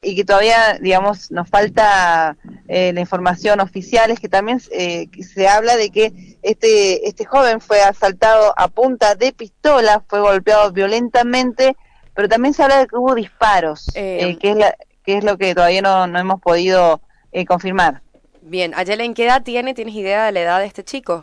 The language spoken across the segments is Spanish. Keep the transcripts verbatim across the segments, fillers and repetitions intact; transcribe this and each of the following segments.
y que todavía, digamos, nos falta eh, la información oficial, es que también eh, se habla de que este este joven fue asaltado a punta de pistola, fue golpeado violentamente, pero también se habla de que hubo disparos, Eh, eh, que es la que es lo que todavía no, no hemos podido eh, confirmar. bien, Ayelen, ¿qué edad tiene? ¿Tienes idea de la edad de este chico?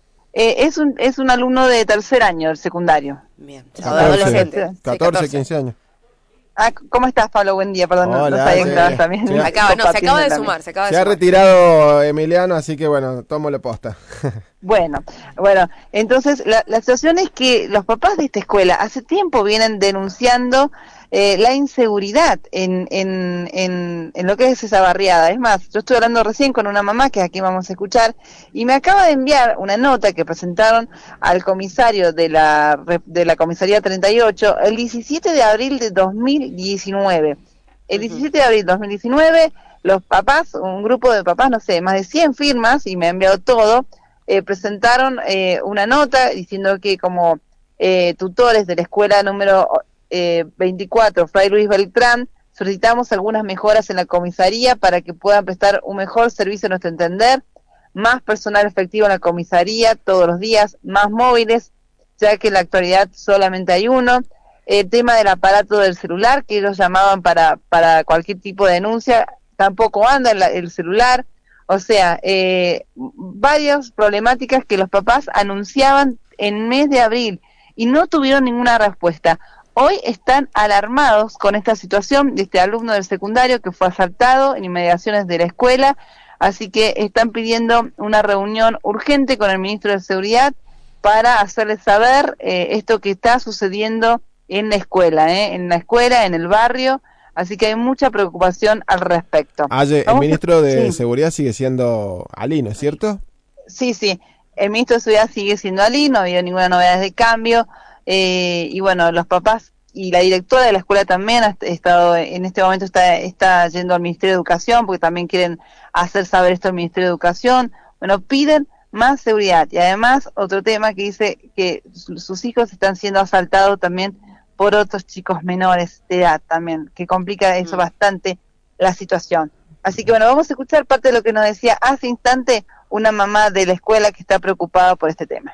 Eh, es un es un alumno de tercer año del secundario. Bien, o sea, catorce, adolescente. Sí, catorce, catorce. quince años. Ah, ¿cómo estás, Pablo? Buen día, perdón, no, no Hola, sabía que estabas sí. también Sí. Acaba, no, se acaba compartiendo de también. sumar, se acaba de Se ha sumar. retirado Emiliano, así que bueno, tómale posta. Bueno, bueno, entonces la, la situación es que los papás de esta escuela hace tiempo vienen denunciando eh, la inseguridad en, en, en, en lo que es esa barriada. Es más, yo estuve hablando recién con una mamá que aquí vamos a escuchar y me acaba de enviar una nota que presentaron al comisario de la, de la comisaría treinta y ocho el diecisiete de abril de dos mil diecinueve. El Ujú. diecisiete de abril de dos mil diecinueve, los papás, un grupo de papás, no sé, más de cien firmas, y me ha enviado todo, eh, presentaron eh, una nota diciendo que como eh, tutores de la escuela número eh, veinticuatro, Fray Luis Beltrán, solicitamos algunas mejoras en la comisaría para que puedan prestar un mejor servicio a nuestro entender, más personal efectivo en la comisaría todos los días, más móviles, ya que en la actualidad solamente hay uno, el tema del aparato del celular, que ellos llamaban para, para cualquier tipo de denuncia, tampoco anda el, el celular, o sea, eh, varias problemáticas que los papás anunciaban en mes de abril y no tuvieron ninguna respuesta. Hoy están alarmados con esta situación de este alumno del secundario que fue asaltado en inmediaciones de la escuela, así que están pidiendo una reunión urgente con el ministro de Seguridad para hacerles saber eh, esto que está sucediendo en la escuela, ¿eh? en la escuela, en el barrio, así que hay mucha preocupación al respecto. Aye, el Vamos a... ministro de Sí. Seguridad sigue siendo Ali, ¿no es cierto? Sí, sí, el ministro de Seguridad sigue siendo Ali, no ha habido ninguna novedad de cambio, eh, y bueno, los papás y la directora de la escuela también ha estado, en este momento está, está yendo al Ministerio de Educación, porque también quieren hacer saber esto al Ministerio de Educación, bueno, piden más seguridad, y además otro tema que dice que su, sus hijos están siendo asaltados también por otros chicos menores de edad también, que complica eso Mm. bastante la situación. Así que bueno, vamos a escuchar parte de lo que nos decía hace instante una mamá de la escuela que está preocupada por este tema.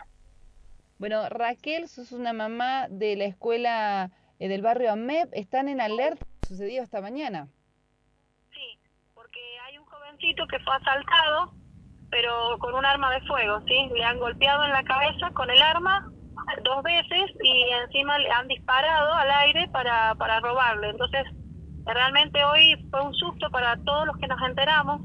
Bueno, Raquel, sos una mamá de la escuela eh, del barrio AMEP, están en alerta, sucedido esta mañana. Sí, porque hay un jovencito que fue asaltado, pero con un arma de fuego, ¿sí? Le han golpeado en la cabeza con el arma dos veces y encima le han disparado al aire para, para robarle. Entonces, realmente hoy fue un susto para todos los que nos enteramos,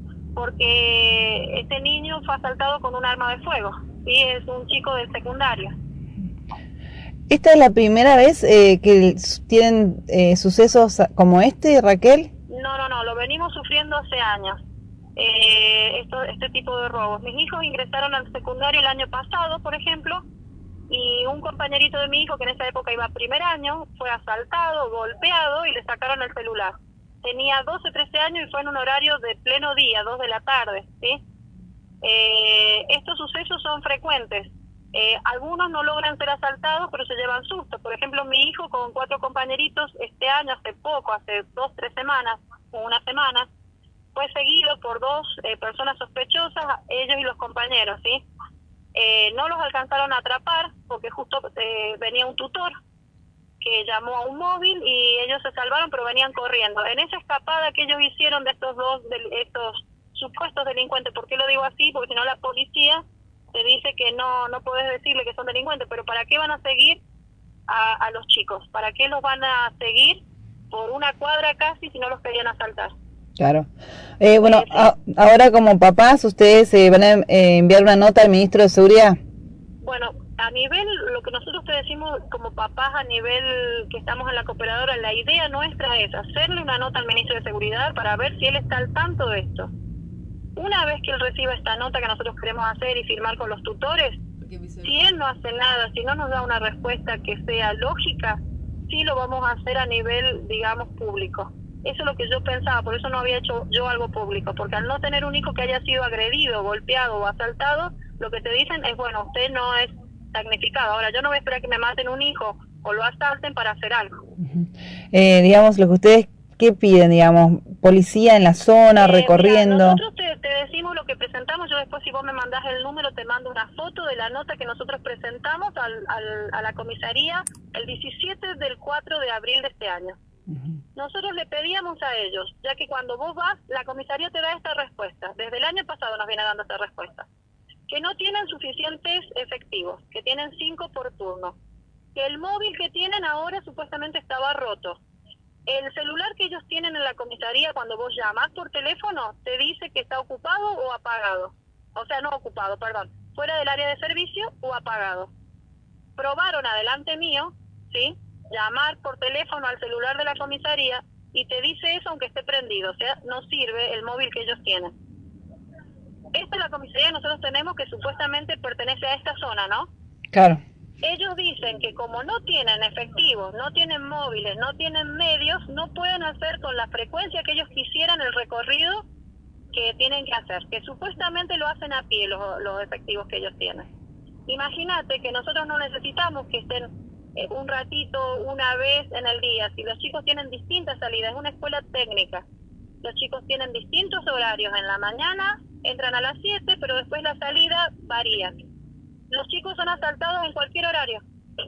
porque este niño fue asaltado con un arma de fuego, ¿sí? Es un chico de secundaria. ¿Esta es la primera vez eh, que tienen eh, sucesos como este, Raquel? No, no, no, lo venimos sufriendo hace años, eh, esto, este tipo de robos. Mis hijos ingresaron al secundario el año pasado, por ejemplo, y un compañerito de mi hijo, que en esa época iba a primer año, fue asaltado, golpeado y le sacaron el celular. Tenía doce, trece años y fue en un horario de pleno día, dos de la tarde, ¿sí? Eh, estos sucesos son frecuentes. Eh, algunos no logran ser asaltados, pero se llevan sustos. Por ejemplo, mi hijo con cuatro compañeritos este año, hace poco, hace dos, tres semanas, o una semana, fue seguido por dos eh, personas sospechosas, ellos y los compañeros, ¿sí? Eh, no los alcanzaron a atrapar porque justo eh, venía un tutor que llamó a un móvil y ellos se salvaron, pero venían corriendo. En esa escapada que ellos hicieron de estos dos, de estos supuestos delincuentes, ¿por qué lo digo así? Porque si no la policía te dice que no no podés decirle que son delincuentes, pero ¿para qué van a seguir a, a los chicos? ¿Para qué los van a seguir por una cuadra casi si no los querían asaltar? Claro. Eh, bueno, Sí, sí. a, ahora como papás, ¿ustedes eh, van a eh, enviar una nota al ministro de Seguridad? Bueno, a nivel, lo que nosotros te decimos como papás a nivel que estamos en la cooperadora, la idea nuestra es hacerle una nota al ministro de Seguridad para ver si él está al tanto de esto. Una vez que él reciba esta nota que nosotros queremos hacer y firmar con los tutores, si él no hace nada, si no nos da una respuesta que sea lógica, sí lo vamos a hacer a nivel, digamos, público. Eso es lo que yo pensaba, por eso no había hecho yo algo público, porque al no tener un hijo que haya sido agredido, golpeado o asaltado, lo que te dicen es, bueno, usted no es damnificado. Ahora, yo no voy a esperar que me maten un hijo o lo asalten para hacer algo. Eh, digamos, lo que ustedes ¿qué piden, digamos? ¿Policía en la zona, Eh, recorriendo? Mira, nosotros te, te decimos lo que presentamos. Yo después, si vos me mandás el número, te mando una foto de la nota que nosotros presentamos al, al, a la comisaría el diecisiete del cuatro de abril de este año. Uh-huh. Nosotros le pedíamos a ellos, ya que cuando vos vas, la comisaría te da esta respuesta. Desde el año pasado nos viene dando esta respuesta. Que no tienen suficientes efectivos, que tienen cinco por turno. Que el móvil que tienen ahora supuestamente estaba roto. El celular que ellos tienen en la comisaría, cuando vos llamas por teléfono, te dice que está ocupado o apagado. O sea, no ocupado, perdón. Fuera del área de servicio o apagado. Probaron adelante mío, ¿sí?, llamar por teléfono al celular de la comisaría y te dice eso aunque esté prendido. O sea, no sirve el móvil que ellos tienen. Esta es la comisaría que nosotros tenemos, que supuestamente pertenece a esta zona, ¿no? Claro. Ellos dicen que como no tienen efectivos, no tienen móviles, no tienen medios, no pueden hacer con la frecuencia que ellos quisieran el recorrido que tienen que hacer, que supuestamente lo hacen a pie los, los efectivos que ellos tienen. Imagínate que nosotros no necesitamos que estén eh, un ratito, una vez en el día. Si los chicos tienen distintas salidas, es una escuela técnica, los chicos tienen distintos horarios. En la mañana entran a las siete, pero después la salida varía. Los chicos son asaltados en cualquier horario.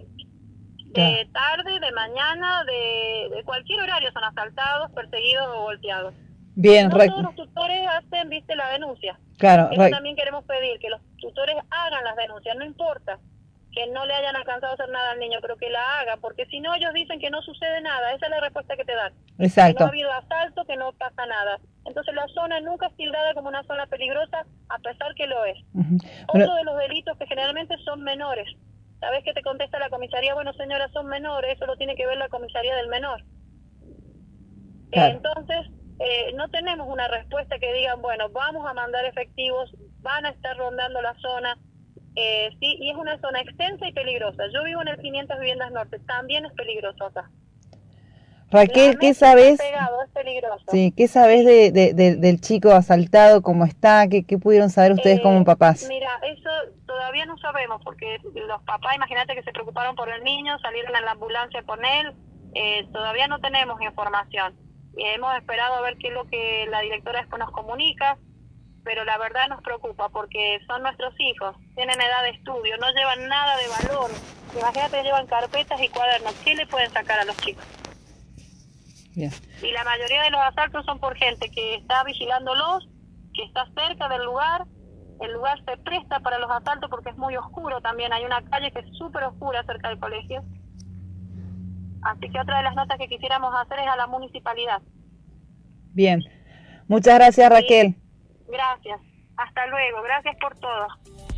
De tarde, de mañana, de, de cualquier horario son asaltados, perseguidos o golpeados. Bien, no re... todos los tutores hacen, viste, la denuncia. Claro, Eso re... también queremos pedir, que los tutores hagan las denuncias, no importa que no le hayan alcanzado a hacer nada al niño, pero que la haga, porque si no ellos dicen que no sucede nada. Esa es la respuesta que te dan. Exacto. Que no ha habido asalto, que no pasa nada. Entonces la zona nunca es tildada como una zona peligrosa, a pesar que lo es. Uh-huh. Otro Bueno... de los delitos que generalmente son menores. ¿Sabes qué te contesta la comisaría? Bueno, señora, son menores, eso lo tiene que ver la comisaría del menor. Claro. Eh, entonces, eh, no tenemos una respuesta que digan, bueno, vamos a mandar efectivos, van a estar rondando la zona. Eh, sí, y es una zona extensa y peligrosa. Yo vivo en el quinientas Viviendas Norte, también es peligroso acá. Raquel, ¿qué sabes? Pegado, es peligroso. Sí, ¿qué sabes de, de, de, del chico asaltado, cómo está? ¿Qué, qué pudieron saber ustedes eh, como papás? Mira, eso todavía no sabemos, porque los papás, imagínate que se preocuparon por el niño, salieron en la ambulancia con él, eh, todavía no tenemos información. Eh, hemos esperado a ver qué es lo que la directora después nos comunica, pero la verdad nos preocupa porque son nuestros hijos, tienen edad de estudio, no llevan nada de valor. Imagínate que llevan carpetas y cuadernos, ¿qué le pueden sacar a los chicos? Bien. Y la mayoría de los asaltos son por gente que está vigilándolos, que está cerca del lugar. El lugar se presta para los asaltos porque es muy oscuro también. Hay una calle que es súper oscura cerca del colegio. Así que otra de las notas que quisiéramos hacer es a la municipalidad. Bien. Muchas gracias, Raquel. Sí. Gracias. Hasta luego. Gracias por todo.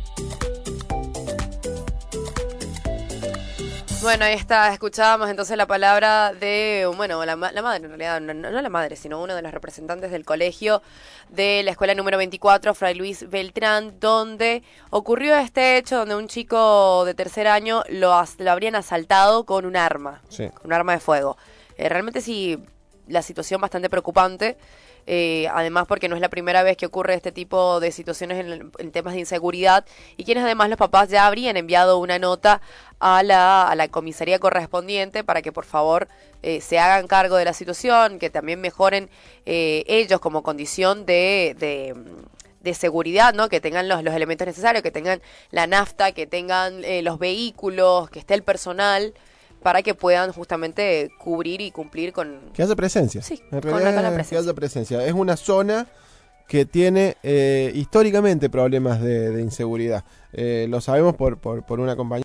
Bueno, ahí está, escuchábamos entonces la palabra de, bueno, la, la madre en realidad, no, no la madre, sino uno de los representantes del colegio de la escuela número veinticuatro, Fray Luis Beltrán, donde ocurrió este hecho donde un chico de tercer año lo, as, lo habrían asaltado con un arma, sí. con un arma de fuego. Eh, realmente sí, la situación bastante preocupante. Eh, además porque no es la primera vez que ocurre este tipo de situaciones en, en temas de inseguridad, y quienes además los papás ya habrían enviado una nota a la, a la comisaría correspondiente para que por favor eh, se hagan cargo de la situación, que también mejoren eh, ellos como condición de, de, de seguridad, ¿no? Que tengan los, los elementos necesarios, que tengan la nafta, que tengan eh, los vehículos, que esté el personal, para que puedan justamente cubrir y cumplir con... Que haya presencia. Sí, en con realidad la, con la que presencia. haya presencia. Es una zona que tiene eh, históricamente problemas de, de inseguridad. Eh, lo sabemos por, por, por una compañía.